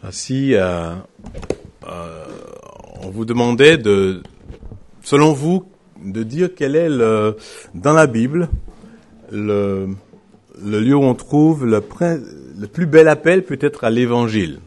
Si on vous demandait selon vous, de dire quel est dans la Bible le lieu où on trouve le plus bel appel peut-être à l'évangile,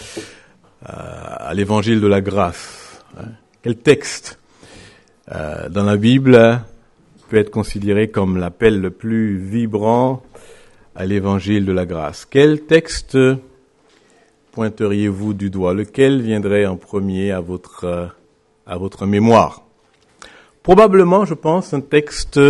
à l'évangile de la grâce. Quel texte dans la Bible peut être considéré comme l'appel le plus vibrant à l'évangile de la grâce? Quel texte pointeriez-vous du doigt? Lequel viendrait en premier à votre mémoire? Probablement, je pense, un texte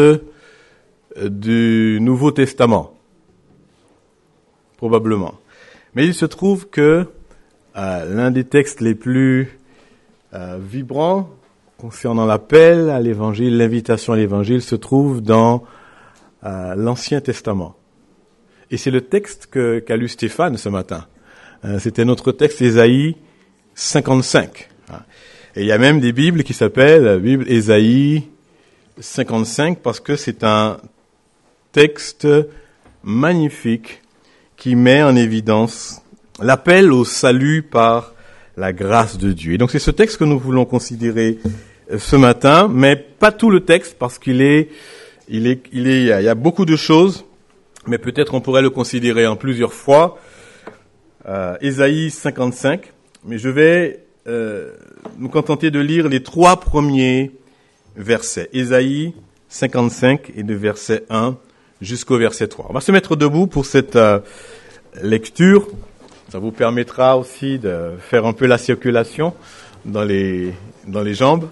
du Nouveau Testament. Probablement. Mais il se trouve que l'un des textes les plus vibrants concernant l'appel à l'évangile, l'invitation à l'évangile, se trouve dans l'Ancien Testament. Et c'est le texte qu'a lu Stéphane ce matin. C'était notre texte Ésaïe 55. Et il y a même des Bibles qui s'appellent la Bible Ésaïe 55 parce que c'est un texte magnifique qui met en évidence l'appel au salut par la grâce de Dieu. Et donc c'est ce texte que nous voulons considérer ce matin, mais pas tout le texte parce il y a beaucoup de choses, mais peut-être on pourrait le considérer en plusieurs fois. Ésaïe 55, mais je vais nous contenter de lire les 3 premiers versets. Ésaïe 55 et de verset 1 jusqu'au verset 3. On va se mettre debout pour cette lecture. Ça vous permettra aussi de faire un peu la circulation dans les jambes.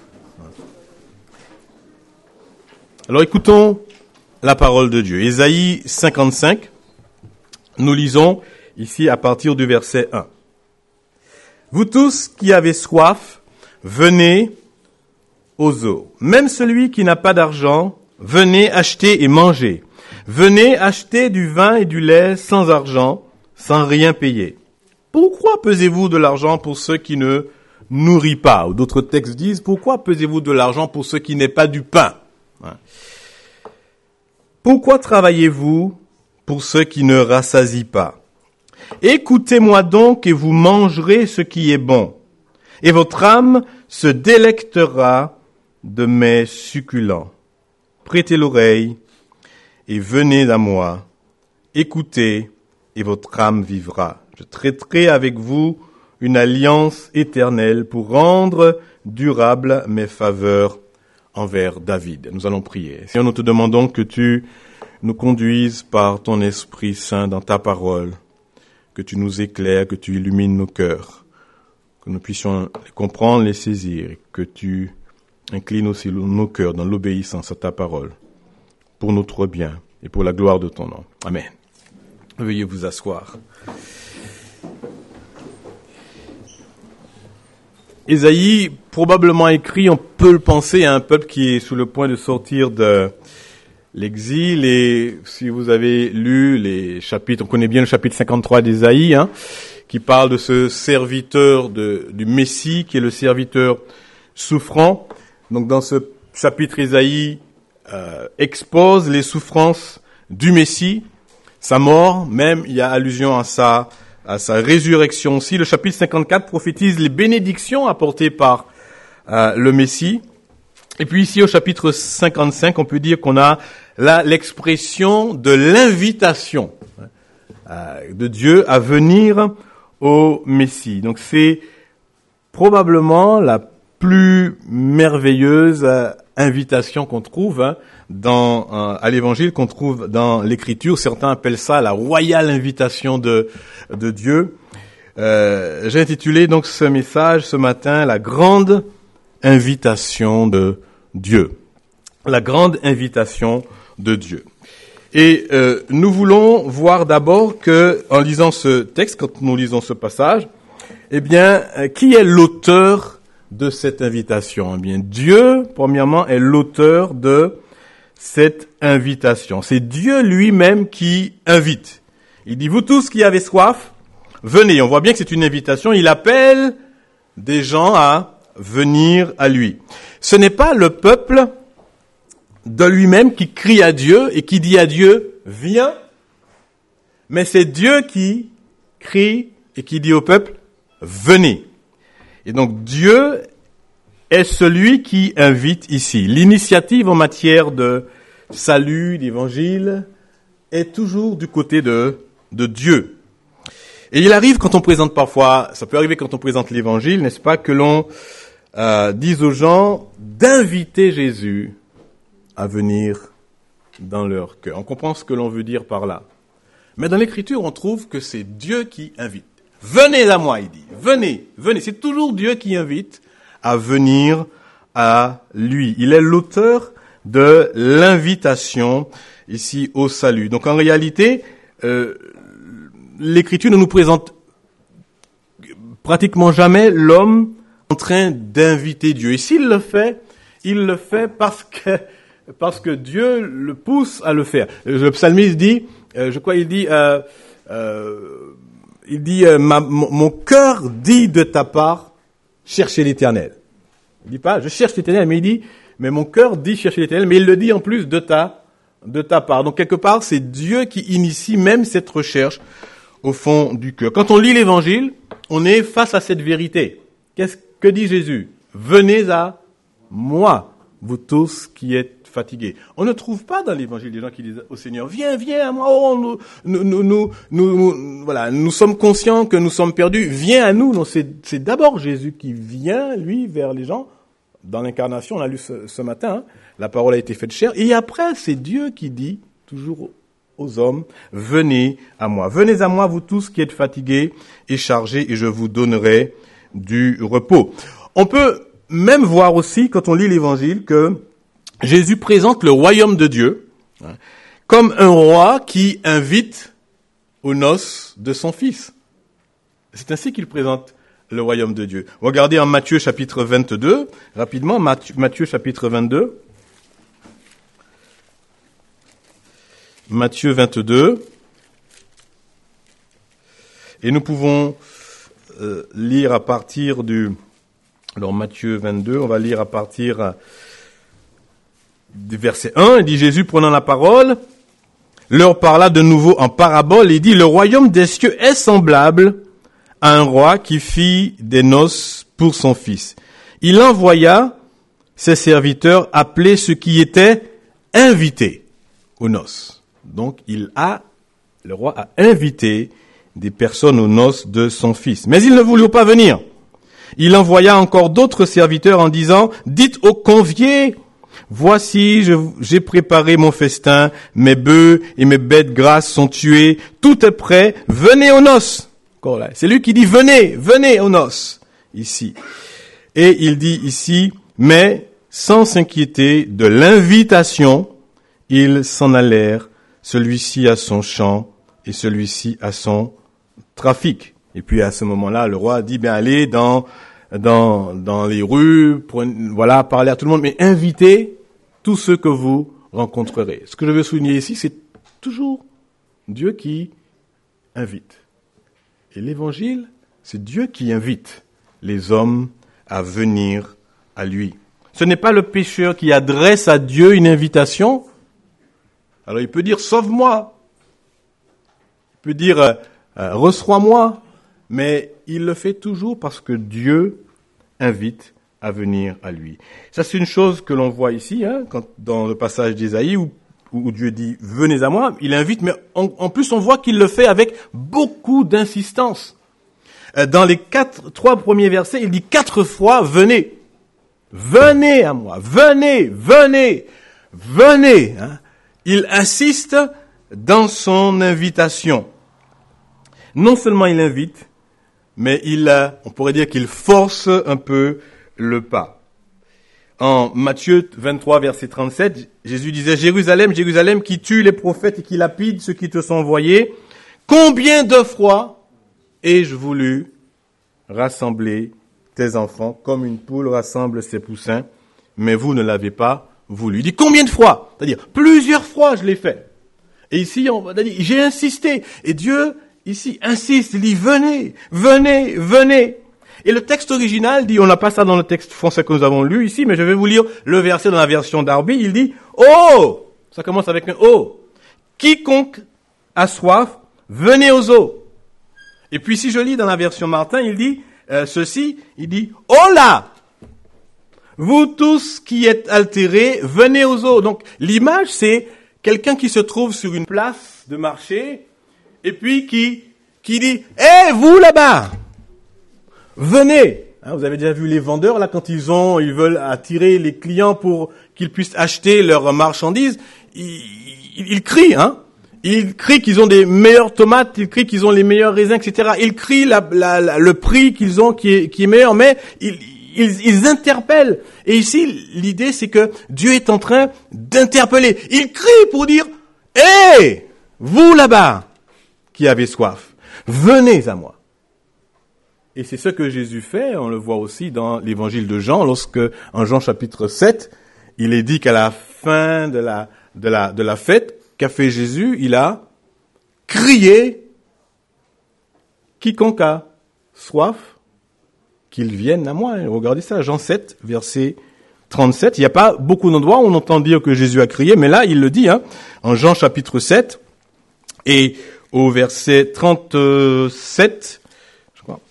Alors écoutons la parole de Dieu. Ésaïe 55, nous lisons ici à partir du verset 1. Vous tous qui avez soif, venez aux eaux. Même celui qui n'a pas d'argent, venez acheter et manger. Venez acheter du vin et du lait sans argent, sans rien payer. Pourquoi pesez-vous de l'argent pour ceux qui ne nourrit pas? Ou d'autres textes disent, pourquoi pesez-vous de l'argent pour ceux qui n'est pas du pain? Pourquoi travaillez-vous pour ceux qui ne rassasient pas? Écoutez-moi donc et vous mangerez ce qui est bon, et votre âme se délectera de mes succulents. Prêtez l'oreille et venez à moi. Écoutez et votre âme vivra. Je traiterai avec vous une alliance éternelle pour rendre durables mes faveurs envers David. Nous allons prier. Seigneur, nous te demandons que tu nous conduises par ton Esprit Saint dans ta parole, que tu nous éclaires, que tu illumines nos cœurs, que nous puissions les comprendre, les saisir, et que tu inclines aussi nos cœurs dans l'obéissance à ta parole, pour notre bien et pour la gloire de ton nom. Amen. Veuillez vous asseoir. Ésaïe, probablement écrit, on peut le penser, à un peuple qui est sous le point de sortir de l'exil. Et si vous avez lu les chapitres, on connaît bien le chapitre 53 d'Ésaïe, qui parle de ce serviteur du Messie, qui est le serviteur souffrant. Donc dans ce chapitre, Ésaïe expose les souffrances du Messie, sa mort, même il y a allusion à sa résurrection aussi. Le chapitre 54 prophétise les bénédictions apportées par le Messie. Et puis ici, au chapitre 55, on peut dire qu'on a là l'expression de l'invitation de Dieu à venir au Messie. Donc c'est probablement la plus merveilleuse invitation qu'on trouve à l'Évangile, qu'on trouve dans l'Écriture. Certains appellent ça la royale invitation de Dieu. J'ai intitulé donc ce message ce matin, la grande invitation de Dieu. La grande invitation de Dieu. Et nous voulons voir d'abord que, en lisant ce texte, quand nous lisons ce passage, eh bien, qui est l'auteur de cette invitation? Eh bien, Dieu, premièrement, est l'auteur de cette invitation. C'est Dieu lui-même qui invite. Il dit, vous tous qui avez soif, venez. On voit bien que c'est une invitation. Il appelle des gens à venir à lui. Ce n'est pas le peuple de lui-même qui crie à Dieu et qui dit à Dieu, viens, mais c'est Dieu qui crie et qui dit au peuple, venez. Et donc Dieu est celui qui invite ici. L'initiative en matière de salut, d'évangile, est toujours du côté de Dieu. Et il arrive quand on présente parfois, ça peut arriver quand on présente l'évangile, n'est-ce pas, que l'on dise aux gens d'inviter Jésus à venir dans leur cœur. On comprend ce que l'on veut dire par là. Mais dans l'Écriture, on trouve que c'est Dieu qui invite. Venez à moi, il dit. Venez, venez. C'est toujours Dieu qui invite à venir à lui. Il est l'auteur de l'invitation ici au salut. Donc en réalité, l'Écriture ne nous présente pratiquement jamais l'homme en train d'inviter Dieu. Et s'il le fait, il le fait parce que Dieu le pousse à le faire. Le psalmiste dit, mon cœur dit de ta part, cherchez l'Éternel. Il dit pas, je cherche l'Éternel, mais il dit, mais mon cœur dit chercher l'Éternel, mais il le dit en plus de ta part. Donc quelque part, c'est Dieu qui initie même cette recherche au fond du cœur. Quand on lit l'Évangile, on est face à cette vérité. Que dit Jésus? Venez à moi, vous tous qui êtes fatigués. On ne trouve pas dans l'Évangile des gens qui disent au Seigneur, viens à moi, oh, nous sommes conscients que nous sommes perdus, viens à nous. Non, c'est d'abord Jésus qui vient, lui, vers les gens. Dans l'incarnation, on a lu ce matin, la parole a été faite chair. Et après, c'est Dieu qui dit, toujours aux hommes, venez à moi, vous tous qui êtes fatigués et chargés, et je vous donnerai du repos. On peut même voir aussi, quand on lit l'Évangile, que Jésus présente le royaume de Dieu comme un roi qui invite aux noces de son fils. C'est ainsi qu'il présente le royaume de Dieu. Regardez en Matthieu chapitre 22, rapidement, Matthieu chapitre 22. Matthieu 22. Et nous pouvons lire à partir alors Matthieu 22, on va lire à partir du verset 1, il dit, Jésus prenant la parole, leur parla de nouveau en parabole et dit, le royaume des cieux est semblable à un roi qui fit des noces pour son fils. Il envoya ses serviteurs appeler ceux qui étaient invités aux noces. Donc le roi a invité des personnes aux noces de son fils. Mais ils ne voulurent pas venir. Il envoya encore d'autres serviteurs en disant, dites aux conviés, voici, j'ai préparé mon festin, mes bœufs et mes bêtes grasses sont tués, tout est prêt, venez aux noces. C'est lui qui dit, venez aux noces, ici. Et il dit ici, mais sans s'inquiéter de l'invitation, ils s'en allèrent, celui-ci à son champ et celui-ci à son trafic. Et puis à ce moment-là, le roi dit, allez dans les rues, parler à tout le monde, mais invitez tous ceux que vous rencontrerez. Ce que je veux souligner ici, c'est toujours Dieu qui invite. Et l'Évangile, c'est Dieu qui invite les hommes à venir à lui. Ce n'est pas le pécheur qui adresse à Dieu une invitation. Alors il peut dire, sauve-moi. Il peut dire, reçois-moi. Mais il le fait toujours parce que Dieu invite à venir à lui. Ça, c'est une chose que l'on voit ici, dans le passage d'Ésaïe où Dieu dit « Venez à moi », il invite, mais en plus on voit qu'il le fait avec beaucoup d'insistance. Dans les 3 premiers versets, il dit 4 fois « Venez ». Venez à moi, venez. Il insiste dans son invitation. Non seulement il invite, mais on pourrait dire qu'il force un peu le pas. En Matthieu 23, verset 37, Jésus disait, Jérusalem, Jérusalem, qui tue les prophètes et qui lapide ceux qui te sont envoyés, combien de fois ai-je voulu rassembler tes enfants comme une poule rassemble ses poussins, mais vous ne l'avez pas voulu. Il dit combien de fois? C'est-à-dire, plusieurs fois je l'ai fait. Et ici, j'ai insisté. Et Dieu, ici, insiste, il dit, venez. Et le texte original dit, on n'a pas ça dans le texte français que nous avons lu ici, mais je vais vous lire le verset dans la version Darby, il dit, oh! Ça commence avec un oh. Quiconque a soif, venez aux eaux. Et puis si je lis dans la version Martin, il dit ceci, il dit « Hola ! Vous tous qui êtes altérés, venez aux eaux. » Donc l'image, c'est quelqu'un qui se trouve sur une place de marché et puis qui dit « Hé, vous là-bas, venez !» Vous avez déjà vu les vendeurs là quand ils veulent attirer les clients pour qu'ils puissent acheter leurs marchandises, ils crient, Ils crient qu'ils ont des meilleures tomates, ils crient qu'ils ont les meilleurs raisins, etc. Ils crient le prix qu'ils ont qui est meilleur, mais ils interpellent. Et ici, l'idée, c'est que Dieu est en train d'interpeller. Il crie pour dire, « Hé, vous là-bas, qui avez soif, venez à moi. » Et c'est ce que Jésus fait, on le voit aussi dans l'évangile de Jean, lorsque, en Jean chapitre 7, il est dit qu'à la fin de la fête, qu'a fait Jésus? Il a crié, quiconque a soif, qu'il vienne à moi. Regardez ça, Jean 7, verset 37. Il n'y a pas beaucoup d'endroits où on entend dire que Jésus a crié, mais là, il le dit, en Jean chapitre 7, et au verset 37, je crois,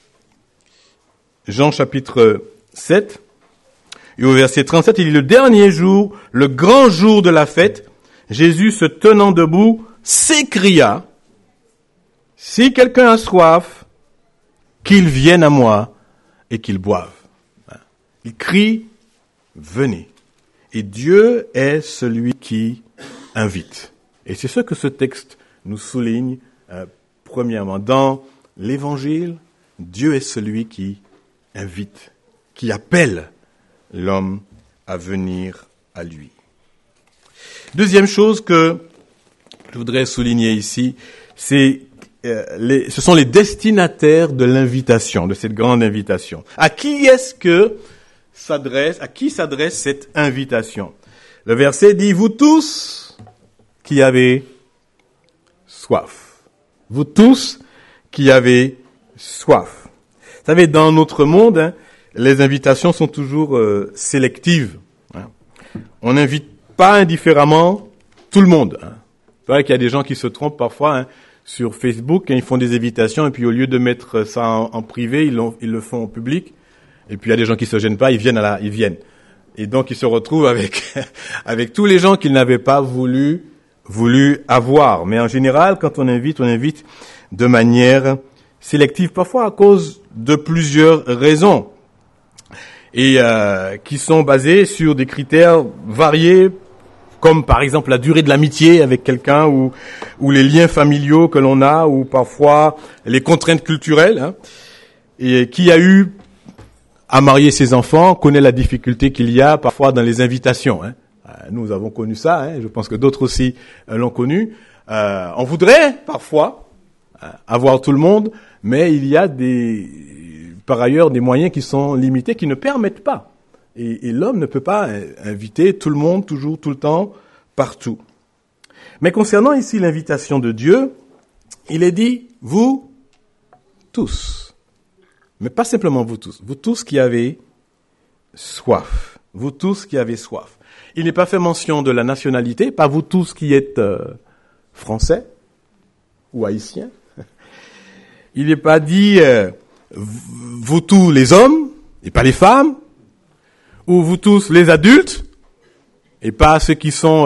Jean chapitre 7, et au verset 37, il dit, le dernier jour, le grand jour de la fête, Jésus, se tenant debout, s'écria, « Si quelqu'un a soif, qu'il vienne à moi et qu'il boive. » Il crie, « Venez. » Et Dieu est celui qui invite. Et c'est ce que ce texte nous souligne, premièrement. Dans l'Évangile, Dieu est celui qui invite, qui appelle l'homme à venir à lui. Deuxième chose que je voudrais souligner ici, ce sont les destinataires de l'invitation, de cette grande invitation. À qui s'adresse cette invitation? Le verset dit, vous tous qui avez soif. Vous tous qui avez soif. Vous savez, dans notre monde, les invitations sont toujours sélectives. On n'invite pas indifféremment tout le monde. C'est vrai qu'il y a des gens qui se trompent parfois sur Facebook, ils font des invitations et puis au lieu de mettre ça en privé, ils le font en public. Et puis il y a des gens qui se gênent pas, ils viennent. Et donc ils se retrouvent avec tous les gens qu'ils n'avaient pas voulu avoir. Mais en général, quand on invite de manière sélective, parfois à cause de plusieurs raisons. Et qui sont basées sur des critères variés, comme par exemple la durée de l'amitié avec quelqu'un, ou les liens familiaux que l'on a, ou parfois les contraintes culturelles. Et qui a eu à marier ses enfants connaît la difficulté qu'il y a parfois dans les invitations. Nous avons connu ça, je pense que d'autres aussi l'ont connu. On voudrait parfois avoir tout le monde, mais il y a par ailleurs des moyens qui sont limités, qui ne permettent pas. Et l'homme ne peut pas inviter tout le monde, toujours, tout le temps, partout. Mais concernant ici l'invitation de Dieu, il est dit, vous tous. Mais pas simplement vous tous qui avez soif. Vous tous qui avez soif. Il n'est pas fait mention de la nationalité, pas vous tous qui êtes français ou haïtiens. Il n'est pas dit vous tous les hommes et pas les femmes, ou vous tous les adultes et pas ceux qui sont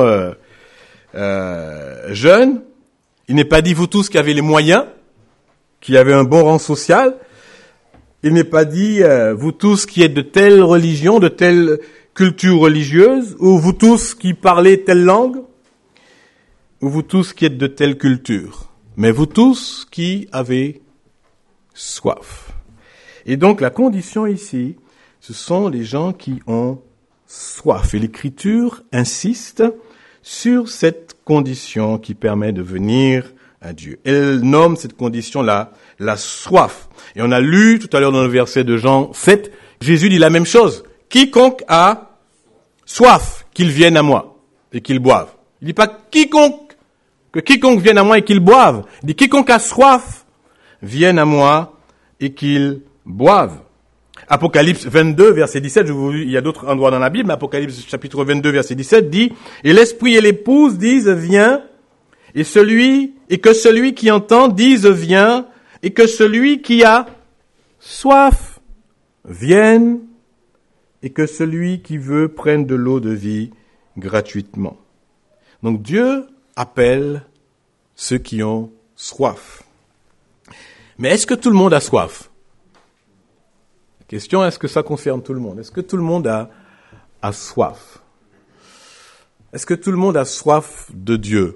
jeunes. Il n'est pas dit vous tous qui avez les moyens, qui avez un bon rang social. Il n'est pas dit vous tous qui êtes de telle religion, de telle culture religieuse, ou vous tous qui parlez telle langue, ou vous tous qui êtes de telle culture. Mais vous tous qui avez soif. Et donc la condition ici, ce sont les gens qui ont soif. Et l'Écriture insiste sur cette condition qui permet de venir à Dieu. Elle nomme cette condition-là la soif. Et on a lu tout à l'heure dans le verset de Jean 7, Jésus dit la même chose. Quiconque a soif, qu'il vienne à moi et qu'il boive. Il dit pas que quiconque vienne à moi et qu'il boive. Il dit quiconque a soif, vienne à moi et qu'il boive. Apocalypse 22, verset 17, il y a d'autres endroits dans la Bible, mais Apocalypse chapitre 22, verset 17 dit, « Et l'esprit et l'épouse disent, viens, et que celui qui entend dise, viens, et que celui qui a soif vienne, et que celui qui veut prenne de l'eau de vie gratuitement. Donc Dieu appelle ceux qui ont soif. Mais est-ce que tout le monde a soif? La question, est-ce que ça concerne tout le monde? Est-ce que tout le monde a soif? Est-ce que tout le monde a soif de Dieu?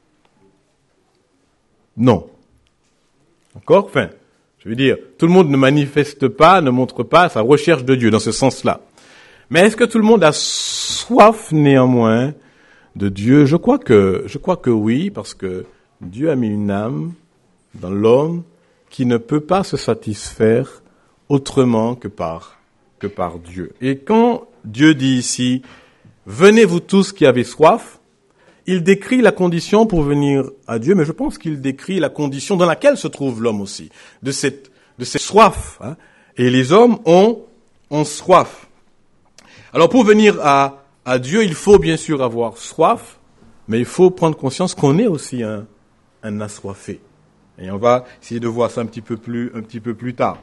Non. D'accord? Enfin, je veux dire, tout le monde ne manifeste pas, ne montre pas sa recherche de Dieu dans ce sens-là. Mais est-ce que tout le monde a soif néanmoins de Dieu? Je crois que oui, parce que Dieu a mis une âme dans l'homme qui ne peut pas se satisfaire autrement que par Dieu. Et quand Dieu dit ici, venez vous tous qui avez soif, il décrit la condition pour venir à Dieu, mais je pense qu'il décrit la condition dans laquelle se trouve l'homme aussi, de cette soif. Hein. Et les hommes ont soif. Alors pour venir à Dieu, il faut bien sûr avoir soif, mais il faut prendre conscience qu'on est aussi un assoiffé. Et on va essayer de voir ça un petit peu plus tard.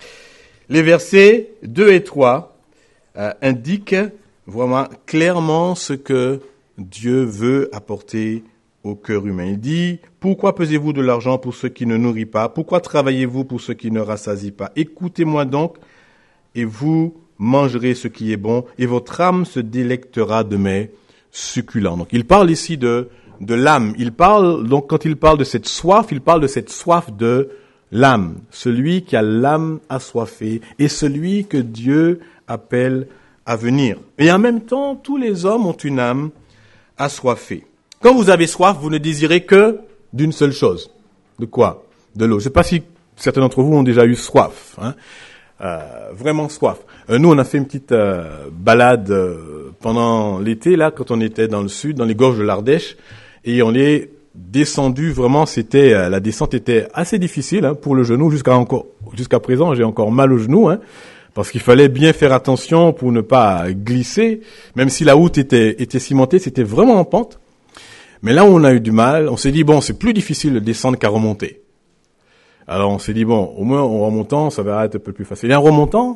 Les versets 2 et 3 indiquent vraiment clairement ce que Dieu veut apporter au cœur humain. Il dit, pourquoi pesez-vous de l'argent pour ceux qui ne nourrissent pas? Pourquoi travaillez-vous pour ceux qui ne rassasient pas? Écoutez-moi donc, et vous mangerez ce qui est bon, et votre âme se délectera de mes succulents. Donc, il parle ici de l'âme. Donc, quand il parle de cette soif, il parle de cette soif de l'âme. Celui qui a l'âme assoiffée, et celui que Dieu appelle à venir. Et en même temps, tous les hommes ont une âme assoiffée. Quand vous avez soif, vous ne désirez que d'une seule chose. De quoi? De l'eau. Je ne sais pas si certains d'entre vous ont déjà eu soif. Hein? Vraiment soif. Nous, on a fait une petite balade pendant l'été, là, quand on était dans le sud, dans les gorges de l'Ardèche, et on est descendu. Vraiment, la descente était assez difficile hein, pour le genou. Jusqu'à présent, j'ai encore mal au genou, hein, parce qu'il fallait bien faire attention pour ne pas glisser. Même si la route était cimentée, c'était vraiment en pente. Mais là où on a eu du mal, on s'est dit bon, c'est plus difficile de descendre qu'à remonter. Alors on s'est dit bon, au moins en remontant, ça va être un peu plus facile. Et en remontant,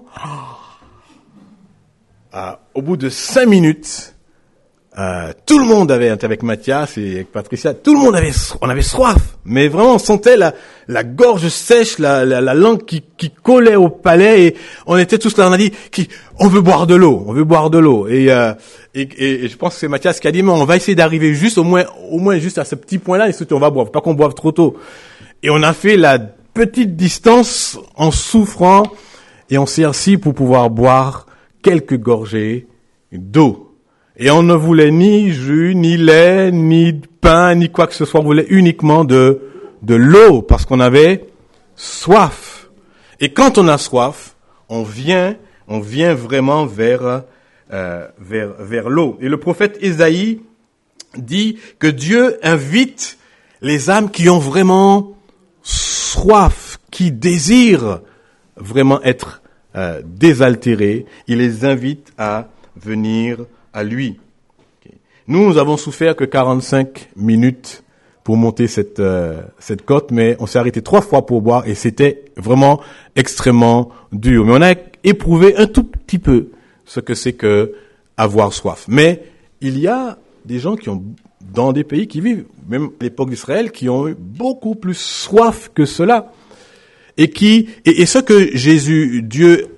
au bout de 5 minutes, tout le monde avec Mathias et avec Patricia, tout le monde on avait soif. Mais vraiment, on sentait la gorge sèche, la langue qui collait au palais, et on était tous là, on a dit, on veut boire de l'eau. Et je pense que c'est Mathias qui a dit, mais on va essayer d'arriver juste, au moins juste à ce petit point-là, et surtout on va boire, pas qu'on boive trop tôt. Et on a fait la petite distance en souffrant, et on s'est assis pour pouvoir boire quelques gorgées d'eau. Et on ne voulait ni jus, ni lait, ni pain, ni quoi que ce soit. On voulait uniquement de l'eau, parce qu'on avait soif. Et quand on a soif, on vient vraiment vers l'eau. Et le prophète Ésaïe dit que Dieu invite les âmes qui ont vraiment soif, qui désirent vraiment être désaltérées. Il les invite à venir à lui. Nous avons souffert que 45 minutes pour monter cette côte, mais on s'est arrêté 3 fois pour boire et c'était vraiment extrêmement dur. Mais on a éprouvé un tout petit peu ce que c'est que avoir soif. Mais il y a des gens qui ont, dans des pays qui vivent, même à l'époque d'Israël, qui ont eu beaucoup plus soif que cela. Et ce que Dieu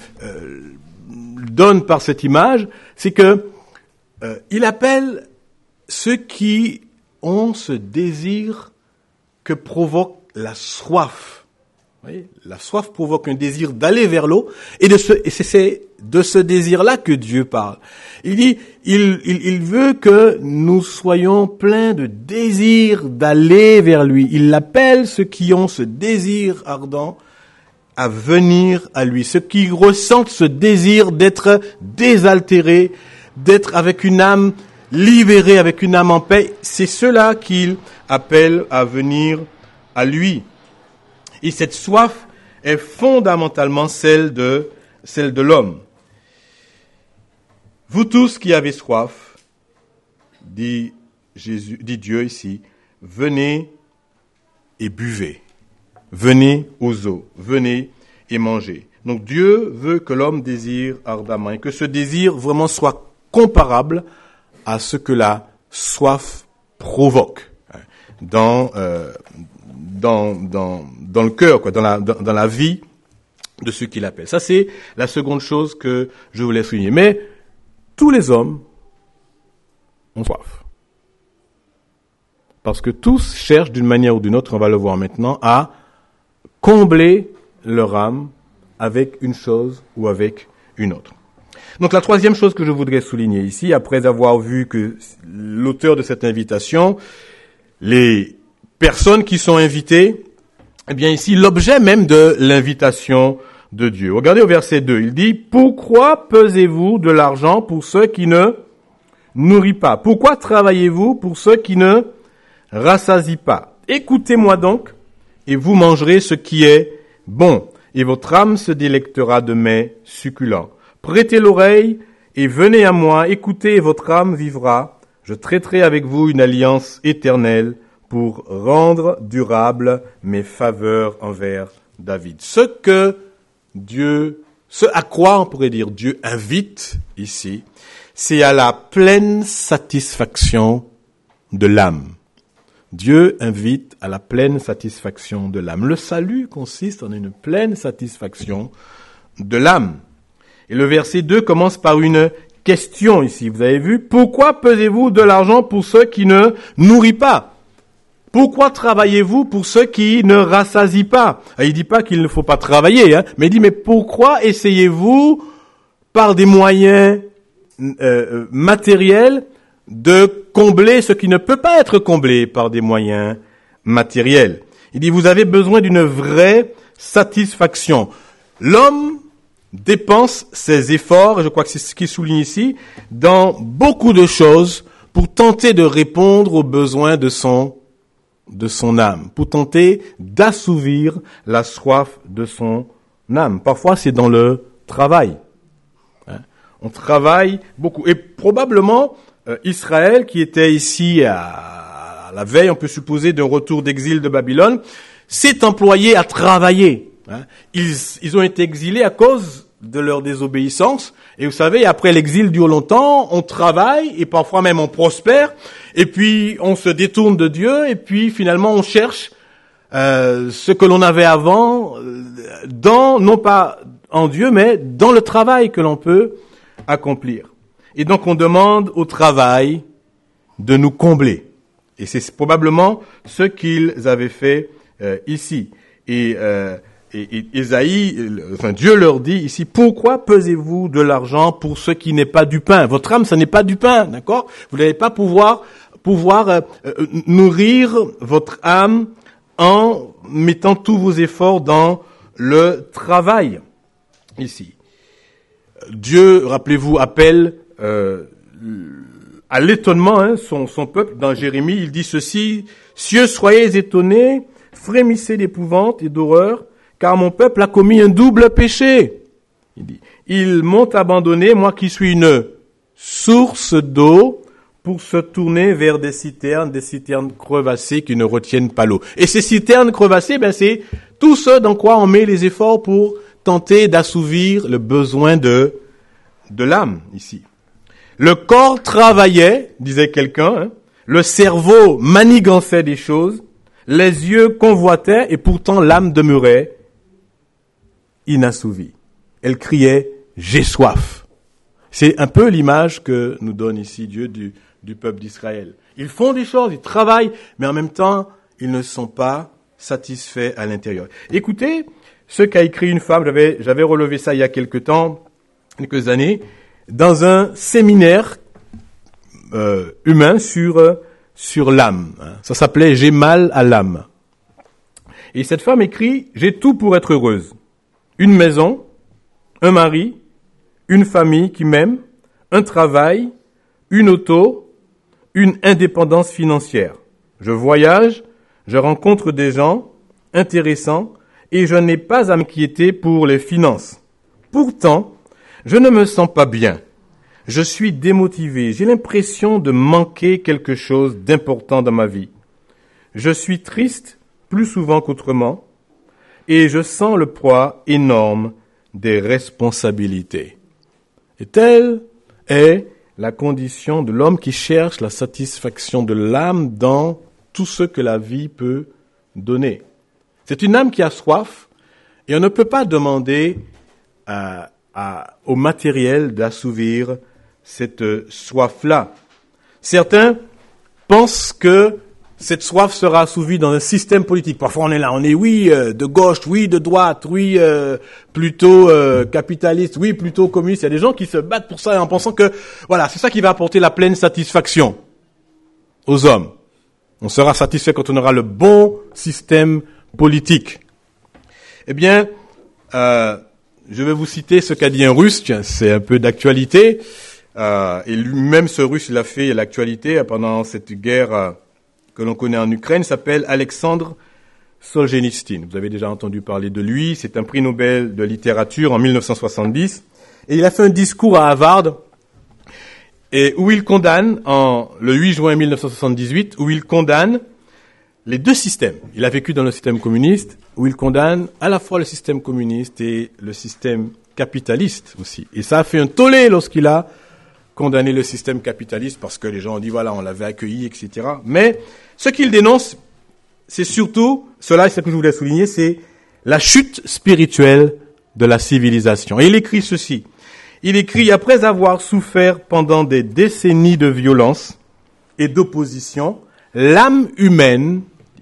donne par cette image, c'est que il appelle ceux qui ont ce désir que provoque la soif. Vous voyez, la soif provoque un désir d'aller vers l'eau, et c'est de ce désir-là que Dieu parle. Il dit, il veut que nous soyons pleins de désir d'aller vers lui. Il appelle ceux qui ont ce désir ardent à venir à lui. Ceux qui ressentent ce désir d'être désaltérés, d'être avec une âme libérée, avec une âme en paix, c'est ceux-là qu'il appelle à venir à lui. Et cette soif est fondamentalement celle de l'homme. Vous tous qui avez soif, dit Dieu ici, venez et buvez. venez aux eaux, venez et mangez. Donc Dieu veut que l'homme désire ardemment et que ce désir vraiment soit comparable à ce que la soif provoque dans le cœur, quoi, dans la vie de ceux qui l'appellent. Ça, c'est la seconde chose que je voulais souligner. Mais tous les hommes ont soif. Parce que tous cherchent d'une manière ou d'une autre, on va le voir maintenant, à combler leur âme avec une chose ou avec une autre. Donc la troisième chose que je voudrais souligner ici, après avoir vu que l'auteur de cette invitation, les personnes qui sont invitées, eh bien ici, l'objet même de l'invitation de Dieu. Regardez au verset 2, il dit, « Pourquoi pesez-vous de l'argent pour ceux qui ne nourrit pas? Pourquoi travaillez-vous pour ceux qui ne rassasient pas? Écoutez-moi donc, et vous mangerez ce qui est bon, et votre âme se délectera de mets succulents. Prêtez l'oreille, et venez à moi, écoutez, et votre âme vivra. Je traiterai avec vous une alliance éternelle pour rendre durable mes faveurs envers David. » Ce à quoi on pourrait dire Dieu invite ici, c'est à la pleine satisfaction de l'âme. Dieu invite à la pleine satisfaction de l'âme. Le salut consiste en une pleine satisfaction de l'âme. Et le verset 2 commence par une question ici. Vous avez vu, pourquoi pesez-vous de l'argent pour ceux qui ne nourrissent pas? Pourquoi travaillez-vous pour ceux qui ne rassasient pas? Il dit pas qu'il ne faut pas travailler, mais il dit, mais pourquoi essayez-vous, par des moyens matériels, de combler ce qui ne peut pas être comblé par des moyens matériels? Il dit, vous avez besoin d'une vraie satisfaction. L'homme dépense ses efforts, et je crois que c'est ce qu'il souligne ici, dans beaucoup de choses pour tenter de répondre aux besoins de son âme, pour tenter d'assouvir la soif de son âme. Parfois, c'est dans le travail. On travaille beaucoup. Et probablement, Israël, qui était ici à la veille, on peut supposer, d'un retour d'exil de Babylone, s'est employé à travailler. Ils ont été exilés à cause de leur désobéissance. Et vous savez, après l'exil dure longtemps, on travaille et parfois même on prospère. Et puis on se détourne de Dieu et puis finalement on cherche ce que l'on avait avant, non pas en Dieu, mais dans le travail que l'on peut accomplir. Et donc on demande au travail de nous combler. Et c'est probablement ce qu'ils avaient fait ici. Et Ésaïe, Dieu leur dit ici, pourquoi pesez-vous de l'argent pour ce qui n'est pas du pain? Votre âme, ce n'est pas du pain, d'accord? Vous n'allez pas pouvoir nourrir votre âme en mettant tous vos efforts dans le travail ici. Dieu, rappelez-vous, appelle à l'étonnement son peuple. Dans Jérémie, il dit ceci, « Cieux, soyez étonnés, frémissez d'épouvante et d'horreur, car mon peuple a commis un double péché. » Il dit, « Ils m'ont abandonné, moi qui suis une source d'eau, pour se tourner vers des citernes crevassées qui ne retiennent pas l'eau. » Et ces citernes crevassées, c'est tout ce dans quoi on met les efforts pour tenter d'assouvir le besoin de l'âme ici. Le corps travaillait, disait quelqu'un, le cerveau manigançait des choses, les yeux convoitaient et pourtant l'âme demeurait inassouvie. Elle criait « J'ai soif ». C'est un peu l'image que nous donne ici Dieu du peuple d'Israël. Ils font des choses, ils travaillent, mais en même temps, ils ne sont pas satisfaits à l'intérieur. Écoutez ce qu'a écrit une femme, j'avais relevé ça il y a quelques années, dans un séminaire humain sur l'âme. Ça s'appelait « J'ai mal à l'âme ». Et cette femme écrit « J'ai tout pour être heureuse. Une maison, un mari, une famille qui m'aime, un travail, une auto, une indépendance financière. Je voyage, je rencontre des gens intéressants et je n'ai pas à m'inquiéter pour les finances. Pourtant, je ne me sens pas bien. Je suis démotivé. J'ai l'impression de manquer quelque chose d'important dans ma vie. Je suis triste plus souvent qu'autrement. et je sens le poids énorme des responsabilités. Et telle est la condition de l'homme qui cherche la satisfaction de l'âme dans tout ce que la vie peut donner. C'est une âme qui a soif, et on ne peut pas demander au matériel d'assouvir cette soif-là. Certains pensent que cette soif sera assouvie dans un système politique. Parfois on est là, on est oui de gauche, oui de droite, oui plutôt capitaliste, oui plutôt communiste. Il y a des gens qui se battent pour ça en pensant que voilà, c'est ça qui va apporter la pleine satisfaction aux hommes. On sera satisfait quand on aura le bon système politique. Eh bien, je vais vous citer ce qu'a dit un Russe, tiens, c'est un peu d'actualité. Et lui-même, ce Russe, il a fait l'actualité pendant cette guerre que l'on connaît en Ukraine, s'appelle Alexandre Solzhenitsyn. Vous avez déjà entendu parler de lui. C'est un prix Nobel de littérature en 1970. Et il a fait un discours à Harvard et où il condamne, le 8 juin 1978, où il condamne les deux systèmes. Il a vécu dans le système communiste, où il condamne à la fois le système communiste et le système capitaliste aussi. Et ça a fait un tollé lorsqu'il a condamné le système capitaliste, parce que les gens ont dit, voilà, on l'avait accueilli, etc. Mais ce qu'il dénonce, c'est surtout, cela, c'est ce que je voulais souligner, c'est la chute spirituelle de la civilisation. Et il écrit ceci. Il écrit, après avoir souffert pendant des décennies de violence et d'opposition, l'âme humaine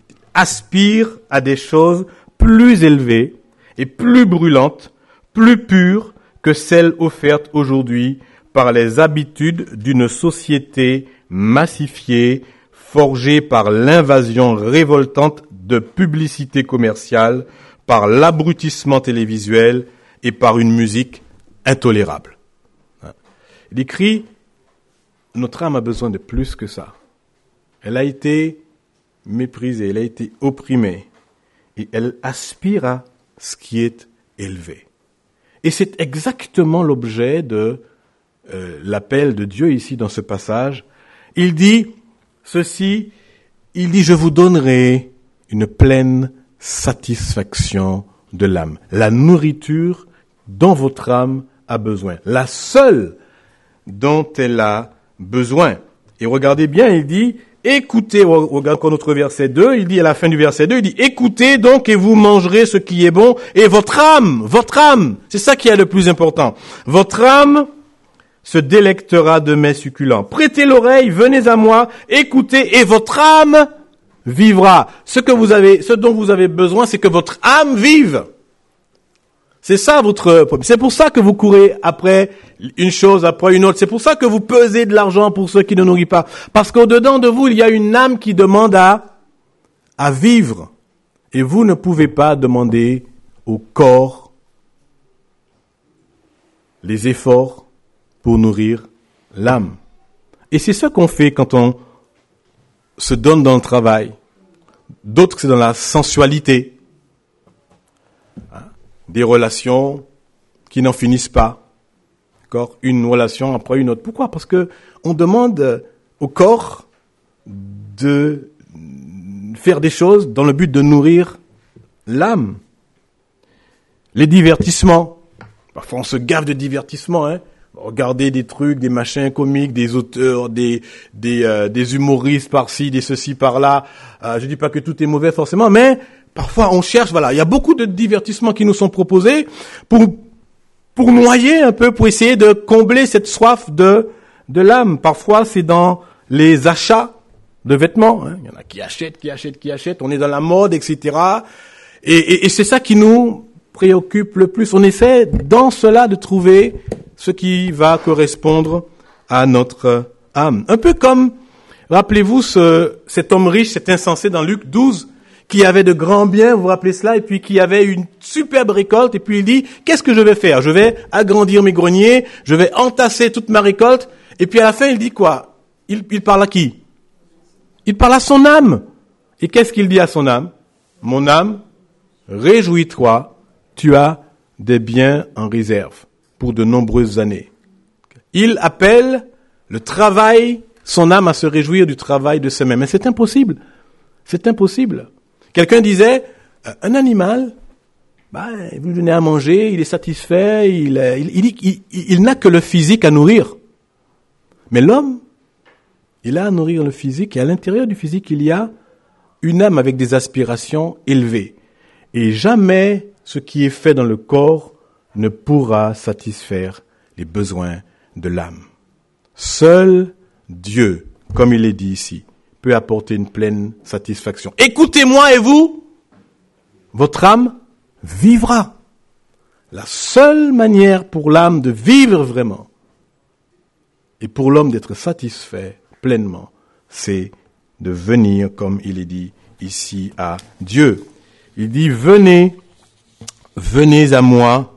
aspire à des choses plus élevées et plus brûlantes, plus pures que celles offertes aujourd'hui par les habitudes d'une société massifiée, forgée par l'invasion révoltante de publicité commerciale, par l'abrutissement télévisuel et par une musique intolérable. Il écrit, notre âme a besoin de plus que ça. Elle a été méprisée, elle a été opprimée, et elle aspire à ce qui est élevé. Et c'est exactement l'objet de l'appel de Dieu ici dans ce passage. Il dit ceci, il dit, je vous donnerai une pleine satisfaction de l'âme. La nourriture dont votre âme a besoin. La seule dont elle a besoin. Et regardez bien, il dit, écoutez, regarde encore notre verset 2, il dit à la fin du verset 2, il dit, écoutez donc et vous mangerez ce qui est bon, et votre âme, c'est ça qui est le plus important. Votre âme se délectera de mets succulents. Prêtez l'oreille, venez à moi, écoutez, et votre âme vivra. Ce dont vous avez besoin, c'est que votre âme vive. C'est ça votre problème. C'est pour ça que vous courez après une chose, après une autre. C'est pour ça que vous pesez de l'argent pour ceux qui ne nourrissent pas. Parce qu'au-dedans de vous, il y a une âme qui demande à vivre. Et vous ne pouvez pas demander au corps les efforts pour nourrir l'âme. Et c'est ce qu'on fait quand on se donne dans le travail. D'autres, c'est dans la sensualité. Des relations qui n'en finissent pas. D'accord ? Une relation après une autre. Pourquoi ? Parce que on demande au corps de faire des choses dans le but de nourrir l'âme. Les divertissements. Parfois on se gave de divertissements, hein. Regardez des trucs, des machins comiques, des auteurs, des humoristes par-ci, des ceci par-là. Je dis pas que tout est mauvais forcément, mais parfois on cherche, voilà, il y a beaucoup de divertissements qui nous sont proposés pour noyer un peu, pour essayer de combler cette soif de l'âme. Parfois c'est dans les achats de vêtements, hein. Il y en a qui achètent, on est dans la mode, etc. Et c'est ça qui nous préoccupe le plus. On essaie dans cela de trouver ce qui va correspondre à notre âme. Un peu comme, rappelez-vous, cet homme riche, cet insensé dans Luc 12, qui avait de grands biens, vous vous rappelez cela, et puis qui avait une superbe récolte, et puis il dit, qu'est-ce que je vais faire ? Je vais agrandir mes greniers, je vais entasser toute ma récolte, et puis à la fin, il dit quoi ? Il parle à qui ? Il parle à son âme. Et qu'est-ce qu'il dit à son âme ? Mon âme, réjouis-toi, tu as des biens en réserve pour de nombreuses années. Il appelle le travail, son âme à se réjouir du travail de ses mains. Mais c'est impossible. C'est impossible. Quelqu'un disait, un animal vous lui donnez à manger, il est satisfait, il n'a que le physique à nourrir. Mais l'homme, il a à nourrir le physique, et à l'intérieur du physique, il y a une âme avec des aspirations élevées. Et jamais ce qui est fait dans le corps ne pourra satisfaire les besoins de l'âme. Seul Dieu, comme il est dit ici, peut apporter une pleine satisfaction. Écoutez-moi et vous, votre âme vivra. La seule manière pour l'âme de vivre vraiment et pour l'homme d'être satisfait pleinement, c'est de venir, comme il est dit ici, à Dieu. Il dit, venez à moi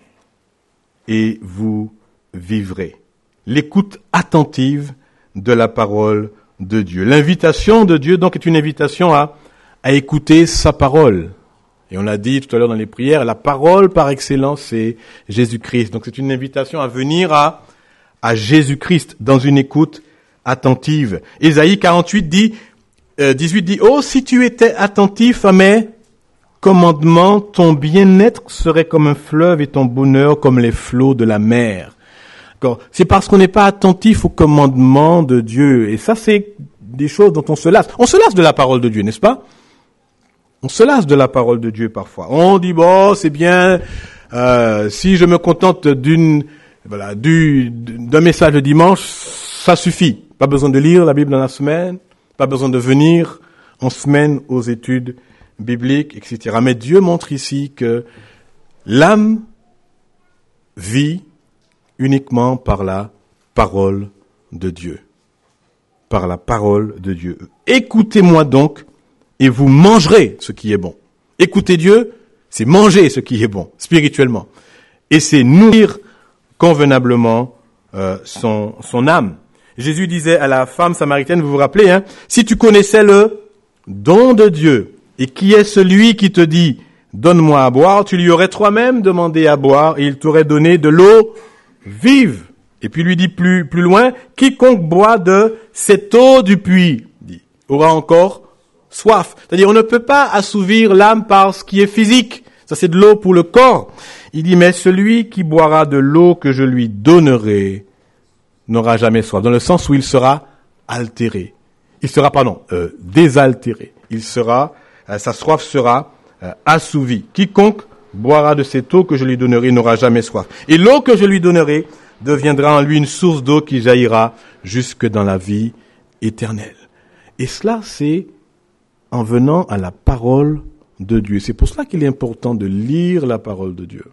et vous vivrez. L'écoute attentive de la parole de Dieu. L'invitation de Dieu, donc, est une invitation à écouter sa parole. Et on l'a dit tout à l'heure dans les prières, la parole par excellence, c'est Jésus-Christ. Donc c'est une invitation à venir à Jésus-Christ dans une écoute attentive. Ésaïe 48 dit, 18 dit, oh, si tu étais attentif à mes commandements, ton bien-être serait comme un fleuve et ton bonheur comme les flots de la mer. D'accord. C'est parce qu'on n'est pas attentif aux commandements de Dieu. Et ça, c'est des choses dont on se lasse. On se lasse de la parole de Dieu, n'est-ce pas? On se lasse de la parole de Dieu parfois. On dit, bon, c'est bien, si je me contente d'un message le dimanche, ça suffit. Pas besoin de lire la Bible dans la semaine, pas besoin de venir en semaine aux études bibliques, etc. Mais Dieu montre ici que l'âme vit uniquement par la parole de Dieu. Par la parole de Dieu. Écoutez-moi donc, et vous mangerez ce qui est bon. Écouter Dieu, c'est manger ce qui est bon, spirituellement. Et c'est nourrir convenablement son âme. Jésus disait à la femme samaritaine, vous vous rappelez, si tu connaissais le don de Dieu, et qui est celui qui te dit, donne-moi à boire, tu lui aurais toi-même demandé à boire, et il t'aurait donné de l'eau vive. Et puis lui dit plus loin, quiconque boit de cette eau du puits, dit, aura encore soif. C'est-à-dire, on ne peut pas assouvir l'âme par ce qui est physique. Ça, c'est de l'eau pour le corps. Il dit, mais celui qui boira de l'eau que je lui donnerai n'aura jamais soif. Dans le sens où il sera altéré. Désaltéré. Sa soif sera assouvie. Quiconque boira de cette eau que je lui donnerai n'aura jamais soif. Et l'eau que je lui donnerai deviendra en lui une source d'eau qui jaillira jusque dans la vie éternelle. Et cela, c'est en venant à la parole de Dieu. C'est pour cela qu'il est important de lire la parole de Dieu.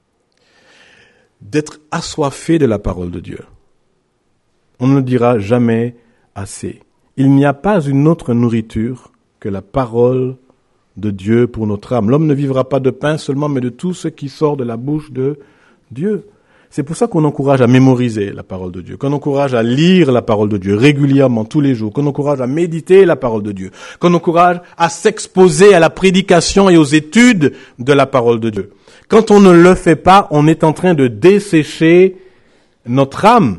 D'être assoiffé de la parole de Dieu. On ne le dira jamais assez. Il n'y a pas une autre nourriture que la parole de Dieu pour notre âme. L'homme ne vivra pas de pain seulement, mais de tout ce qui sort de la bouche de Dieu. C'est pour ça qu'on encourage à mémoriser la parole de Dieu, qu'on encourage à lire la parole de Dieu régulièrement, tous les jours, qu'on encourage à méditer la parole de Dieu, qu'on encourage à s'exposer à la prédication et aux études de la parole de Dieu. Quand on ne le fait pas, on est en train de dessécher notre âme.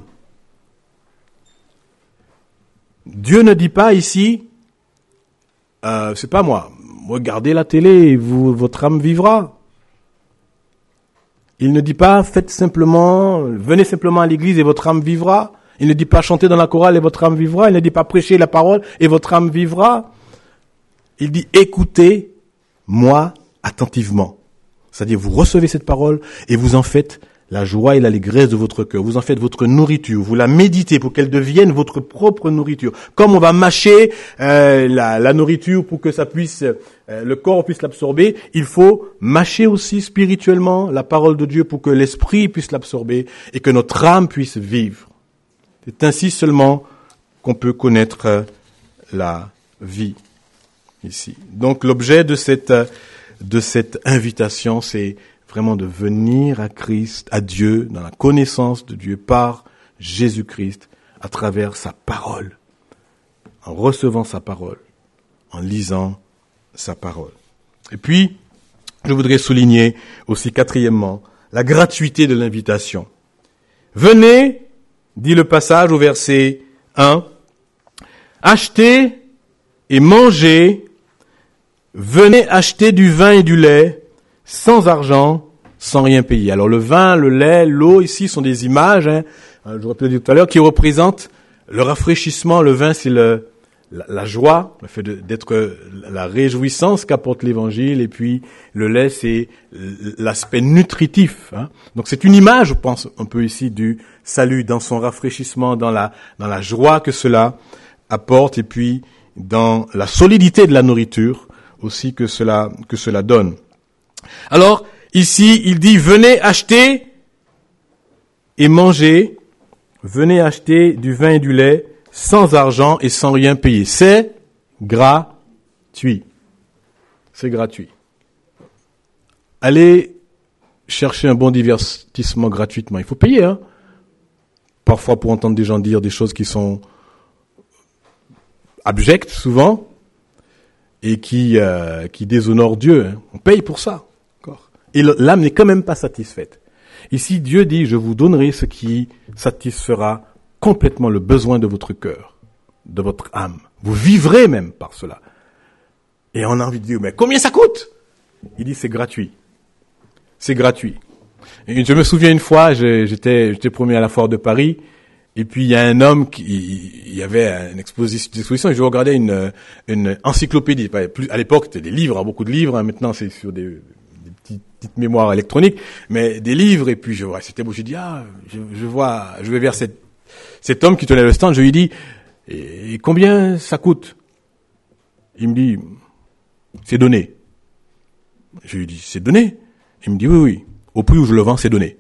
Dieu ne dit pas ici, c'est pas moi, regardez la télé et votre âme vivra. Il ne dit pas, venez simplement à l'église et votre âme vivra. Il ne dit pas, chantez dans la chorale et votre âme vivra. Il ne dit pas, prêchez la parole et votre âme vivra. Il dit, écoutez-moi attentivement. C'est-à-dire, vous recevez cette parole et vous en faites la joie et l'allégresse de votre cœur. Vous en faites votre nourriture. Vous la méditez pour qu'elle devienne votre propre nourriture. Comme on va mâcher la nourriture pour que ça puisse, le corps puisse l'absorber, il faut mâcher aussi spirituellement la parole de Dieu pour que l'esprit puisse l'absorber et que notre âme puisse vivre. C'est ainsi seulement qu'on peut connaître la vie ici. Donc l'objet de cette invitation, c'est vraiment de venir à Christ, à Dieu, dans la connaissance de Dieu par Jésus-Christ, à travers sa parole, en recevant sa parole, en lisant sa parole. Et puis, je voudrais souligner aussi quatrièmement, la gratuité de l'invitation. Venez, dit le passage au verset 1, achetez et mangez, venez acheter du vin et du lait, sans argent, sans rien payer. Alors le vin, le lait, l'eau ici sont des images, je rappelais dit tout à l'heure, qui représentent le rafraîchissement. Le vin, c'est la joie, le fait d'être la réjouissance qu'apporte l'évangile, et puis le lait, c'est l'aspect nutritif. Donc c'est une image, je pense, un peu ici du salut, dans son rafraîchissement, dans la joie que cela apporte, et puis dans la solidité de la nourriture aussi que cela donne. Alors ici, il dit venez acheter et manger, venez acheter du vin et du lait sans argent et sans rien payer. C'est gratuit. C'est gratuit. Allez chercher un bon divertissement gratuitement. Il faut payer, Parfois pour entendre des gens dire des choses qui sont abjectes, souvent, et qui déshonorent Dieu. On paye pour ça. Et l'âme n'est quand même pas satisfaite. Ici, Dieu dit, je vous donnerai ce qui satisfera complètement le besoin de votre cœur, de votre âme. Vous vivrez même par cela. Et on a envie de dire, mais combien ça coûte? Il dit, c'est gratuit. C'est gratuit. Et je me souviens une fois, j'étais promené à la foire de Paris, et puis il y a un homme il y avait une exposition, et je regardais une encyclopédie. À l'époque, c'était des livres, beaucoup de livres, maintenant c'est sur des petites mémoires électroniques, mais des livres, et puis c'était beau, j'ai dit, je vais vers cet homme qui tenait le stand, je lui dis, et combien ça coûte? Il me dit, c'est donné. Je lui dis, c'est donné? Il me dit, oui, au prix où je le vends, c'est donné.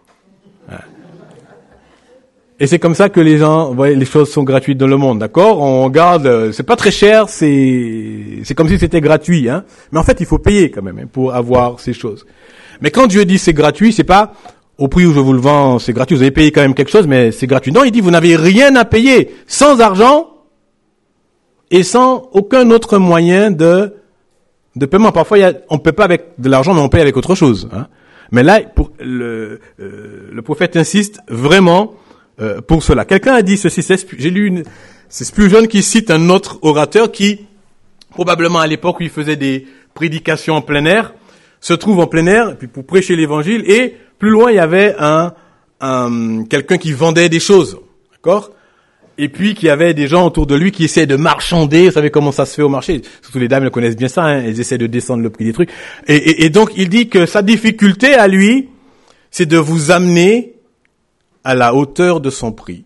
Et c'est comme ça que les gens, les choses sont gratuites dans le monde, d'accord? On garde, c'est pas très cher, c'est comme si c'était gratuit, Mais en fait, il faut payer quand même, pour avoir ces choses. Mais quand Dieu dit c'est gratuit, c'est pas au prix où je vous le vends, c'est gratuit, vous avez payé quand même quelque chose, mais c'est gratuit. Non, il dit vous n'avez rien à payer, sans argent et sans aucun autre moyen de paiement. Parfois, on paie pas avec de l'argent, mais on paye avec autre chose, Mais là, le prophète insiste vraiment pour cela. Quelqu'un a dit ceci, c'est Spurgeon qui cite un autre orateur qui, probablement à l'époque où il faisait des prédications en plein air, se trouve en plein air, puis pour prêcher l'évangile, et plus loin il y avait quelqu'un qui vendait des choses, d'accord? Et puis qu'il y avait des gens autour de lui qui essaient de marchander, vous savez comment ça se fait au marché, surtout les dames le connaissent bien ça, elles essaient de descendre le prix des trucs, et donc il dit que sa difficulté à lui, c'est de vous amener à la hauteur de son prix.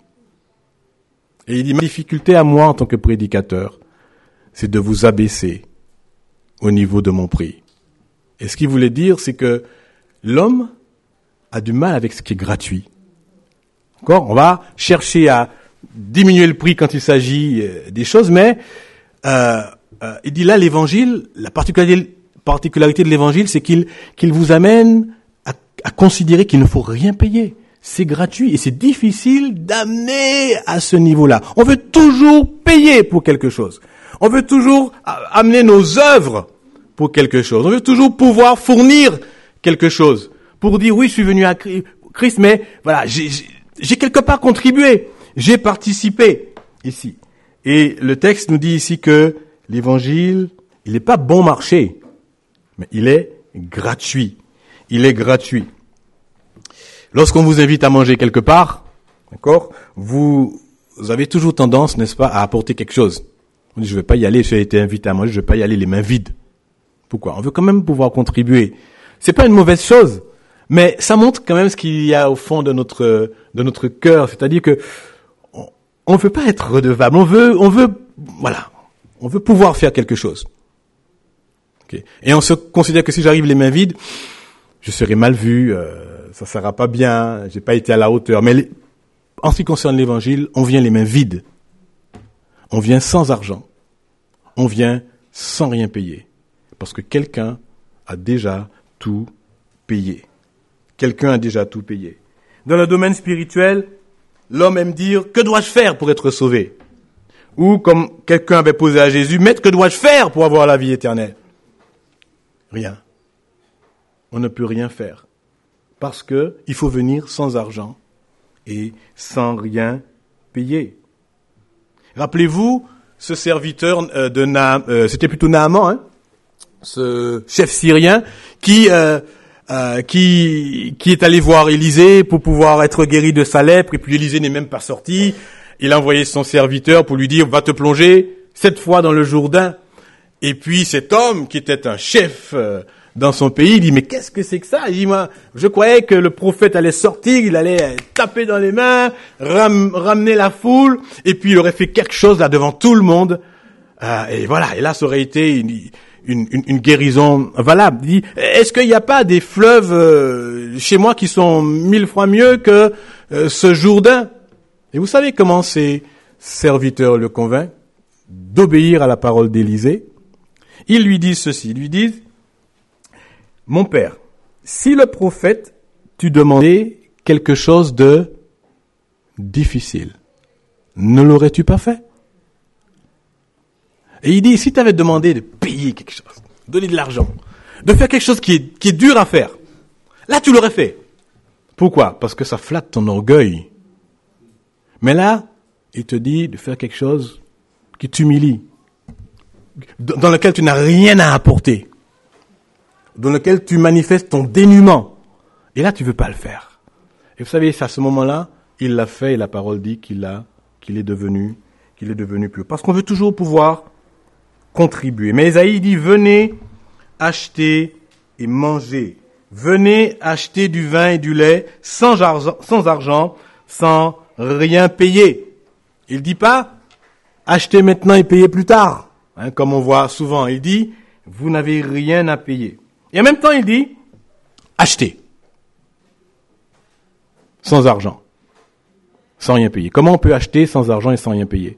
Et il dit, ma difficulté à moi en tant que prédicateur, c'est de vous abaisser au niveau de mon prix. Et ce qu'il voulait dire, c'est que l'homme a du mal avec ce qui est gratuit. D'accord? On va chercher à diminuer le prix quand il s'agit des choses, mais il dit là, l'évangile, la particularité de l'évangile, c'est qu'il vous amène à considérer qu'il ne faut rien payer. C'est gratuit et c'est difficile d'amener à ce niveau-là. On veut toujours payer pour quelque chose. On veut toujours amener nos œuvres pour quelque chose. On veut toujours pouvoir fournir quelque chose pour dire oui, je suis venu à Christ, mais voilà, j'ai quelque part contribué, j'ai participé ici. Et le texte nous dit ici que l'évangile, il n'est pas bon marché, mais il est gratuit. Il est gratuit. Lorsqu'on vous invite à manger quelque part, d'accord, vous avez toujours tendance, n'est-ce pas, à apporter quelque chose. On dit, je vais pas y aller, j'ai été invité à manger, je vais pas y aller les mains vides. Pourquoi? On veut quand même pouvoir contribuer. C'est pas une mauvaise chose, mais ça montre quand même ce qu'il y a au fond de notre cœur, c'est-à-dire que on veut pas être redevable, on veut pouvoir faire quelque chose. Okay. Et on se considère que si j'arrive les mains vides, je serai mal vu, ça sera pas bien, j'ai pas été à la hauteur. Mais en ce qui concerne l'évangile, on vient les mains vides. On vient sans argent. On vient sans rien payer. Parce que quelqu'un a déjà tout payé. Quelqu'un a déjà tout payé. Dans le domaine spirituel, l'homme aime dire, que dois-je faire pour être sauvé? Ou comme quelqu'un avait posé à Jésus, Maître, que dois-je faire pour avoir la vie éternelle? Rien. On ne peut rien faire. Parce que il faut venir sans argent et sans rien payer. Rappelez-vous, ce serviteur c'était plutôt Naaman, ce chef syrien qui est allé voir Élisée pour pouvoir être guéri de sa lèpre, et puis Élisée n'est même pas sorti. Il a envoyé son serviteur pour lui dire, va te plonger 7 fois dans le Jourdain. Et puis cet homme, qui était un chef dans son pays, il dit, mais qu'est-ce que c'est que ça? Il dit, moi, je croyais que le prophète allait sortir, il allait taper dans les mains, ramener la foule, et puis il aurait fait quelque chose là devant tout le monde. Et voilà, et là, ça aurait été une guérison valable. Il dit, est-ce qu'il n'y a pas des fleuves chez moi qui sont 1000 fois mieux que ce Jourdain? Et vous savez comment ces serviteurs le convainquent d'obéir à la parole d'Élisée? Ils lui disent ceci, ils lui disent, mon père, si le prophète t'eût demandé quelque chose de difficile, ne l'aurais-tu pas fait? Et il dit, si tu avais demandé de payer quelque chose, de donner de l'argent, de faire quelque chose qui est dur à faire, là tu l'aurais fait. Pourquoi? Parce que ça flatte ton orgueil. Mais là, il te dit de faire quelque chose qui t'humilie, dans lequel tu n'as rien à apporter, dans lequel tu manifestes ton dénuement. Et là, tu veux pas le faire. Et vous savez, c'est à ce moment-là, il l'a fait et la parole dit qu'il est devenu plus haut. Parce qu'on veut toujours pouvoir contribuer. Mais Ésaïe dit, venez acheter et manger. Venez acheter du vin et du lait sans argent, sans rien payer. Il dit pas, achetez maintenant et payez plus tard. Comme on voit souvent. Il dit, vous n'avez rien à payer. Et en même temps, il dit, achetez. Sans argent. Sans rien payer. Comment on peut acheter sans argent et sans rien payer?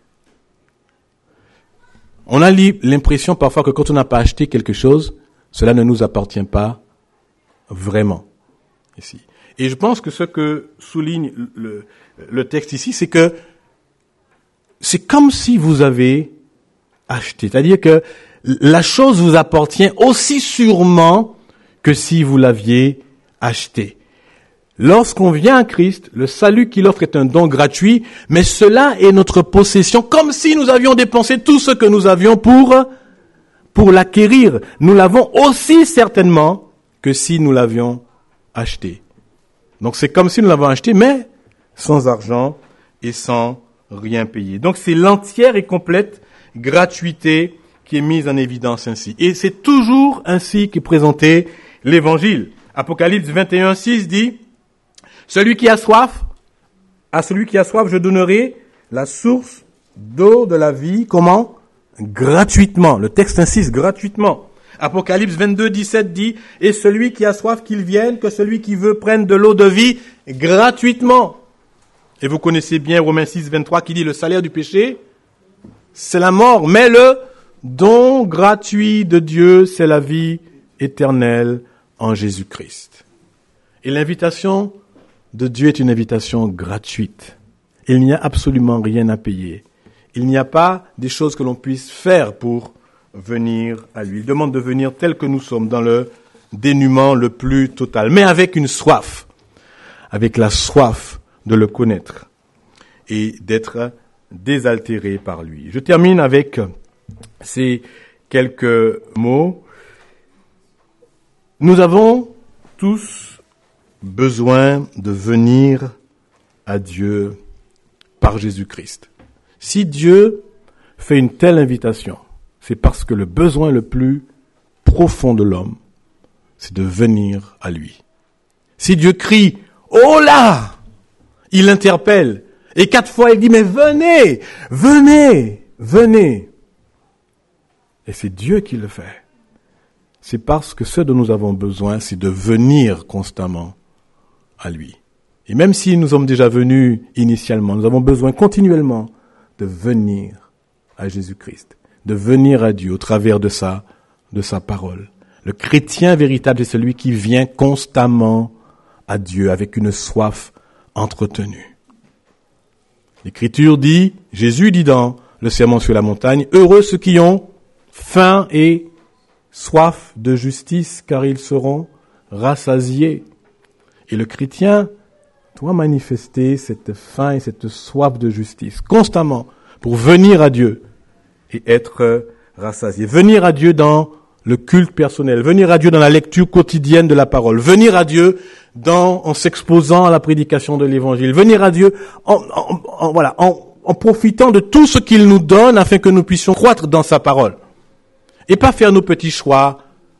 On a l'impression parfois que quand on n'a pas acheté quelque chose, cela ne nous appartient pas vraiment. Ici. Et je pense que ce que souligne le texte ici, c'est que c'est comme si vous avez acheté. C'est-à-dire que la chose vous appartient aussi sûrement que si vous l'aviez acheté. Lorsqu'on vient à Christ, le salut qu'il offre est un don gratuit, mais cela est notre possession, comme si nous avions dépensé tout ce que nous avions pour l'acquérir. Nous l'avons aussi certainement que si nous l'avions acheté. Donc c'est comme si nous l'avons acheté, mais sans argent et sans rien payer. Donc c'est l'entière et complète gratuité qui est mise en évidence ainsi. Et c'est toujours ainsi qu'est présenté l'Évangile. Apocalypse 21:6 dit, à celui qui a soif, je donnerai la source d'eau de la vie. Comment? Gratuitement. Le texte insiste, gratuitement. Apocalypse 22:17 dit, et celui qui a soif qu'il vienne, que celui qui veut prenne de l'eau de vie gratuitement. Et vous connaissez bien Romains 6:23 qui dit, le salaire du péché, c'est la mort, mais le don gratuit de Dieu, c'est la vie éternelle en Jésus-Christ. Et l'invitation de Dieu est une invitation gratuite. Il n'y a absolument rien à payer. Il n'y a pas des choses que l'on puisse faire pour venir à lui. Il demande de venir tel que nous sommes, dans le dénuement le plus total, mais avec une soif, avec la soif de le connaître et d'être désaltéré par lui. Je termine avec ces quelques mots. Nous avons tous besoin de venir à Dieu par Jésus-Christ. Si Dieu fait une telle invitation, c'est parce que le besoin le plus profond de l'homme, c'est de venir à lui. Si Dieu crie, « Oh là !» il interpelle, et 4 fois il dit, « Mais venez, venez, venez !» Et c'est Dieu qui le fait. C'est parce que ce dont nous avons besoin, c'est de venir constamment à lui. Et même si nous sommes déjà venus initialement, nous avons besoin continuellement de venir à Jésus-Christ, de venir à Dieu au travers de sa parole. Le chrétien véritable est celui qui vient constamment à Dieu avec une soif entretenue. L'Écriture dit, Jésus dit dans le Sermon sur la montagne, « Heureux ceux qui ont faim et soif de justice, car ils seront rassasiés. » Et le chrétien doit manifester cette faim et cette soif de justice constamment pour venir à Dieu et être rassasié. Venir à Dieu dans le culte personnel, venir à Dieu dans la lecture quotidienne de la parole, venir à Dieu en s'exposant à la prédication de l'évangile, venir à Dieu en profitant de tout ce qu'il nous donne afin que nous puissions croître dans sa parole. Et pas faire nos petits choix.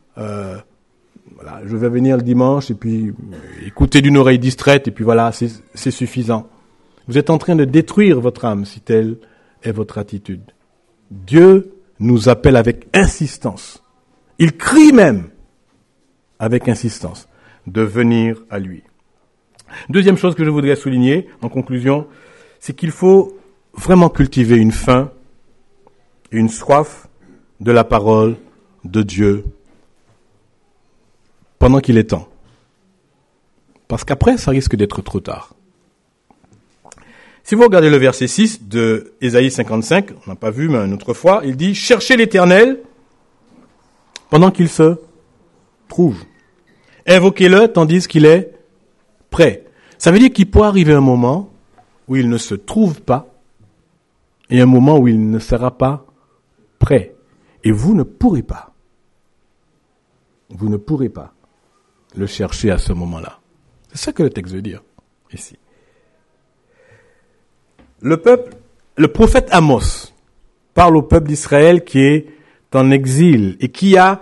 Je vais venir le dimanche et puis écouter d'une oreille distraite et puis voilà, c'est suffisant. Vous êtes en train de détruire votre âme si telle est votre attitude. Dieu nous appelle avec insistance. Il crie même avec insistance de venir à lui. Deuxième chose que je voudrais souligner en conclusion, c'est qu'il faut vraiment cultiver une faim et une soif de la parole de Dieu pendant qu'il est temps. Parce qu'après, ça risque d'être trop tard. Si vous regardez le verset 6 de Ésaïe 55, on n'a pas vu, mais une autre fois, il dit « Cherchez l'Éternel pendant qu'il se trouve. Invoquez-le tandis qu'il est prêt. » Ça veut dire qu'il peut arriver un moment où il ne se trouve pas et un moment où il ne sera pas prêt. Et vous ne pourrez pas le chercher à ce moment-là. C'est ça que le texte veut dire ici. Le prophète Amos parle au peuple d'Israël qui est en exil et qui a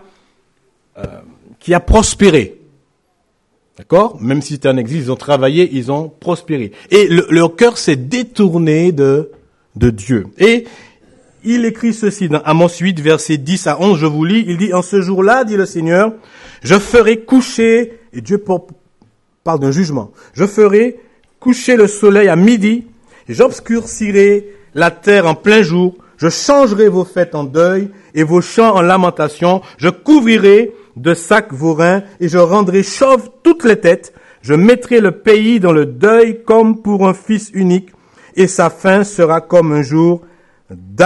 prospéré. D'accord? Même si c'était en exil, ils ont travaillé, ils ont prospéré. Et leur cœur s'est détourné de Dieu. Et il écrit ceci dans Amos 8, versets 10 à 11, je vous lis, il dit « En ce jour-là, dit le Seigneur, je ferai coucher, et Dieu parle d'un jugement, je ferai coucher le soleil à midi, et j'obscurcirai la terre en plein jour, je changerai vos fêtes en deuil et vos chants en lamentation, je couvrirai de sacs vos reins et je rendrai chauves toutes les têtes, je mettrai le pays dans le deuil comme pour un fils unique, et sa fin sera comme un jour d'amertume. »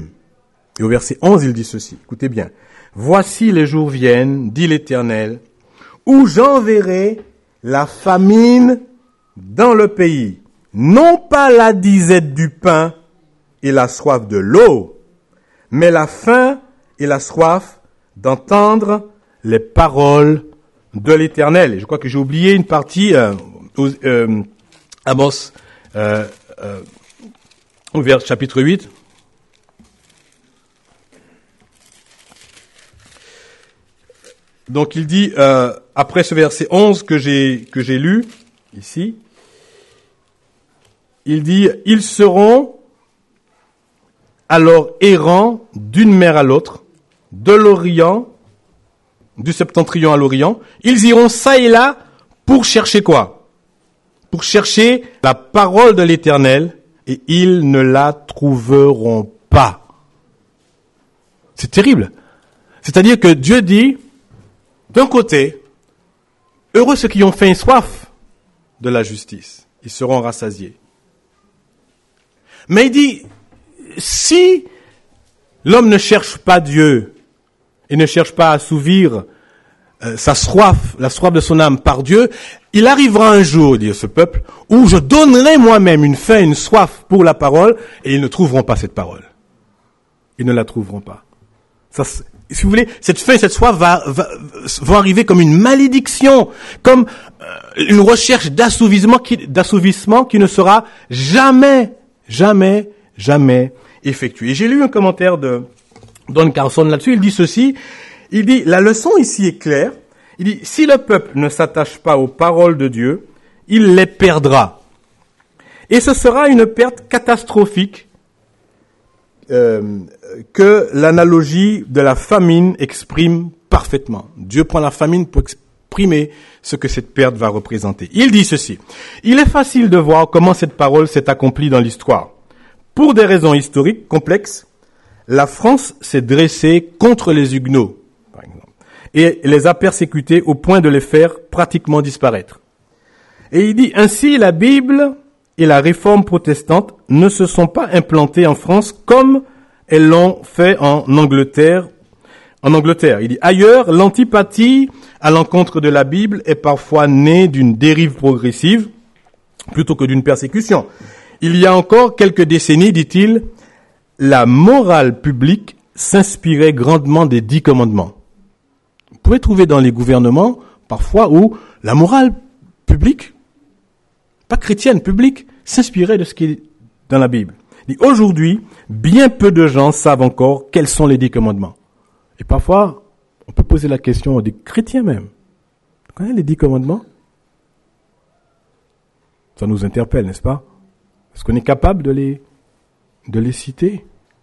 Et au verset 11, il dit ceci, écoutez bien. « Voici les jours viennent, dit l'Éternel, où j'enverrai la famine dans le pays, non pas la disette du pain et la soif de l'eau, mais la faim et la soif d'entendre les paroles de l'Éternel. » Et je crois que j'ai oublié une partie, Amos, au chapitre 8. Donc il dit, après ce verset 11 que j'ai lu, ici, il dit, « Ils seront alors errants d'une mer à l'autre, de l'Orient, du septentrion à l'Orient. Ils iront ça et là pour chercher quoi? Pour chercher la parole de l'Éternel et ils ne la trouveront pas. » C'est terrible. C'est-à-dire que Dieu dit, d'un côté, heureux ceux qui ont faim et soif de la justice, ils seront rassasiés. Mais il dit, si l'homme ne cherche pas Dieu et ne cherche pas à assouvir sa soif, la soif de son âme par Dieu, il arrivera un jour, dit ce peuple, où je donnerai moi-même une faim, une soif pour la parole, et ils ne trouveront pas cette parole. Ils ne la trouveront pas. Ça, si vous voulez, cette faim et cette soif vont arriver comme une malédiction, comme une recherche d'assouvissement qui ne sera jamais effectué. Et j'ai lu un commentaire de Don Carson là-dessus, il dit ceci, il dit, la leçon ici est claire, il dit, si le peuple ne s'attache pas aux paroles de Dieu, il les perdra. Et ce sera une perte catastrophique que l'analogie de la famine exprime parfaitement. Dieu prend la famine pour exprimer ce que cette perte va représenter. Il dit ceci, il est facile de voir comment cette parole s'est accomplie dans l'histoire. Pour des raisons historiques complexes, la France s'est dressée contre les Huguenots, par exemple, et les a persécutés au point de les faire pratiquement disparaître. Et il dit, ainsi la Bible et la réforme protestante ne se sont pas implantées en France comme elles l'ont fait en Angleterre. Il dit, ailleurs, l'antipathie à l'encontre de la Bible est parfois née d'une dérive progressive plutôt que d'une persécution. Il y a encore quelques décennies, dit-il, la morale publique s'inspirait grandement des 10 commandements. pouvez trouver dans les gouvernements, parfois, où la morale publique, pas chrétienne, publique, s'inspirait de ce qui est dans la Bible. Il dit, aujourd'hui, bien peu de gens savent encore quels sont les 10 commandements. Et parfois, on peut poser la question des chrétiens même. Vous connaissez les 10 commandements? Ça nous interpelle, n'est-ce pas? Est-ce qu'on est capable de les citer?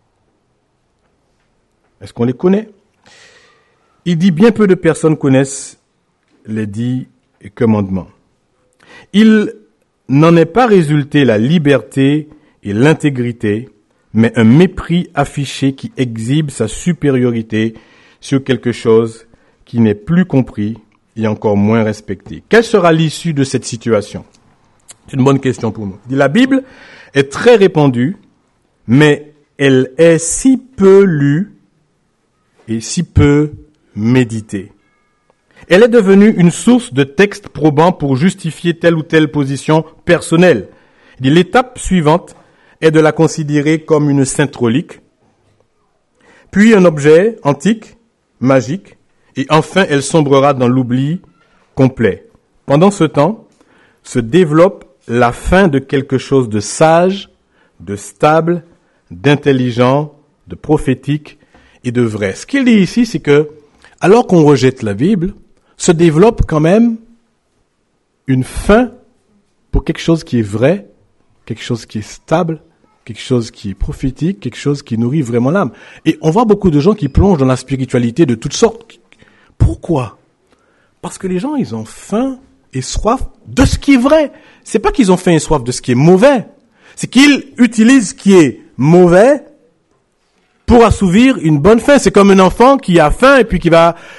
Est-ce qu'on les connaît? Il dit bien peu de personnes connaissent les 10 commandements. Il n'en est pas résulté la liberté et l'intégrité, mais un mépris affiché qui exhibe sa supériorité sur quelque chose qui n'est plus compris et encore moins respecté. Quelle sera l'issue de cette situation? C'est une bonne question pour nous. Il dit, la Bible est très répandue, mais elle est si peu lue et si peu méditée. Elle est devenue une source de textes probants pour justifier telle ou telle position personnelle. Il dit, l'étape suivante est de la considérer comme une sainte relique, puis un objet antique, magique, et enfin elle sombrera dans l'oubli complet. Pendant ce temps, se développe la fin de quelque chose de sage, de stable, d'intelligent, de prophétique et de vrai. Ce qu'il dit ici, c'est que, alors qu'on rejette la Bible, se développe quand même une fin pour quelque chose qui est vrai, quelque chose qui est stable, quelque chose qui est prophétique, quelque chose qui nourrit vraiment l'âme. Et on voit beaucoup de gens qui plongent dans la spiritualité de toutes sortes. Pourquoi? Parce que les gens, ils ont faim et soif de ce qui est vrai. C'est pas qu'ils ont faim et soif de ce qui est mauvais. C'est qu'ils utilisent ce qui est mauvais pour assouvir une bonne faim. C'est comme un enfant qui a faim et puis qui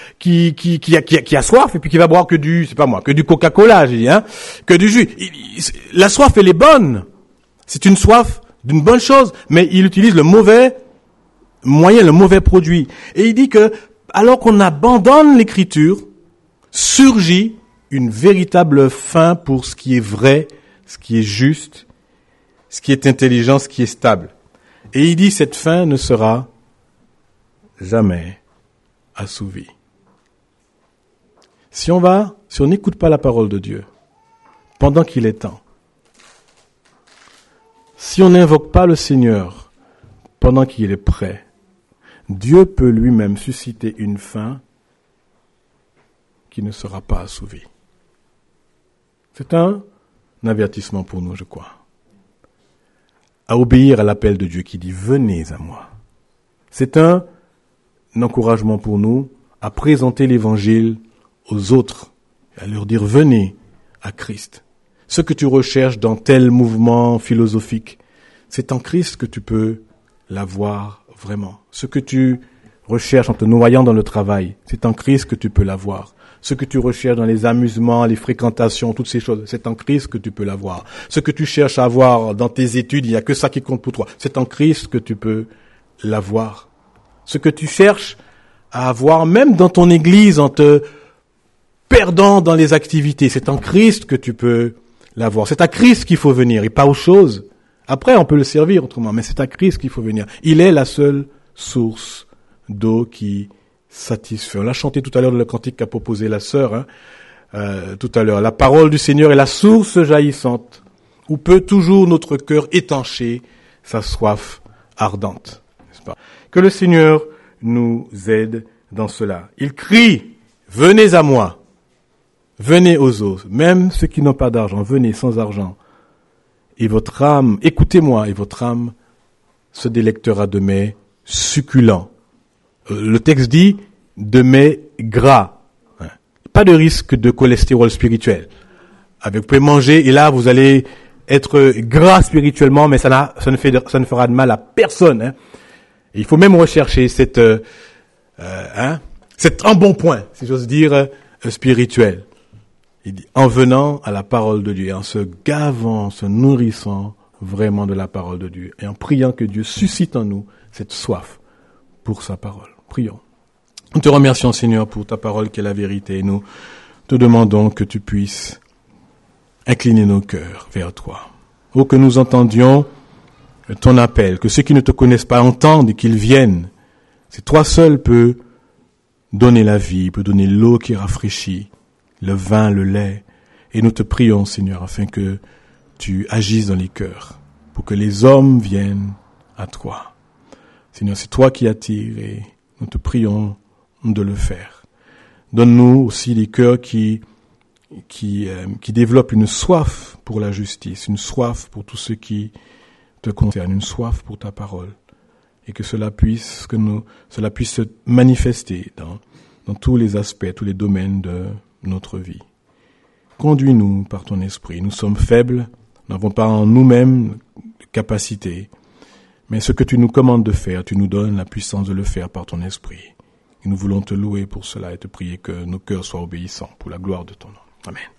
a soif et puis qui va boire que du Coca-Cola, j'ai dit, que du jus. La soif, elle est bonne. C'est une soif d'une bonne chose, mais il utilise le mauvais moyen, le mauvais produit. Et il dit que, alors qu'on abandonne l'écriture, surgit une véritable faim pour ce qui est vrai, ce qui est juste, ce qui est intelligent, ce qui est stable. Et il dit, cette faim ne sera jamais assouvie. Si on n'écoute pas la parole de Dieu, pendant qu'il est temps, si on n'invoque pas le Seigneur pendant qu'il est prêt, Dieu peut lui-même susciter une faim qui ne sera pas assouvie. C'est un avertissement pour nous, je crois, à obéir à l'appel de Dieu qui dit « Venez à moi ». C'est un encouragement pour nous à présenter l'Évangile aux autres, à leur dire « Venez à Christ ». Ce que tu recherches dans tel mouvement philosophique, c'est en Christ que tu peux l'avoir vraiment. Ce que tu recherches en te noyant dans le travail, c'est en Christ que tu peux l'avoir. Ce que tu recherches dans les amusements, les fréquentations, toutes ces choses, c'est en Christ que tu peux l'avoir. Ce que tu cherches à avoir dans tes études, il n'y a que ça qui compte pour toi. C'est en Christ que tu peux l'avoir. Ce que tu cherches à avoir, même dans ton église, en te perdant dans les activités, c'est en Christ que tu peux l'avoir. C'est à Christ qu'il faut venir et pas aux choses. Après, on peut le servir autrement, mais c'est à Christ qu'il faut venir. Il est la seule source d'eau qui satisfait. On l'a chanté tout à l'heure dans le cantique qu'a proposé la sœur, tout à l'heure. La parole du Seigneur est la source jaillissante où peut toujours notre cœur étancher sa soif ardente. N'est-ce pas? Que le Seigneur nous aide dans cela. Il crie, venez à moi. Venez aux autres, même ceux qui n'ont pas d'argent, venez sans argent. Et votre âme, écoutez-moi, et votre âme se délectera de mets succulents. Le texte dit de mets gras. Pas de risque de cholestérol spirituel. Vous pouvez manger et là vous allez être gras spirituellement, mais ça ne fera de mal à personne. Et il faut même rechercher cet embonpoint, si j'ose dire, spirituel. Il dit, en venant à la parole de Dieu, en se gavant, se nourrissant vraiment de la parole de Dieu, et en priant que Dieu suscite en nous cette soif pour sa parole. Prions. Nous te remercions, Seigneur, pour ta parole qui est la vérité, et nous te demandons que tu puisses incliner nos cœurs vers toi. Oh, que nous entendions ton appel, que ceux qui ne te connaissent pas entendent et qu'ils viennent. C'est toi seul peux donner la vie, il peut donner l'eau qui rafraîchit, le vin, le lait. Et nous te prions, Seigneur, afin que tu agisses dans les cœurs, pour que les hommes viennent à toi. Seigneur, c'est toi qui attires et nous te prions de le faire. Donne-nous aussi des cœurs qui développent une soif pour la justice, une soif pour tout ce qui te concerne, une soif pour ta parole. Et que cela puisse se manifester dans tous les aspects, tous les domaines de notre vie. Conduis-nous par ton esprit. Nous sommes faibles, nous n'avons pas en nous-mêmes de capacité, mais ce que tu nous commandes de faire, tu nous donnes la puissance de le faire par ton esprit. Et nous voulons te louer pour cela et te prier que nos cœurs soient obéissants pour la gloire de ton nom. Amen.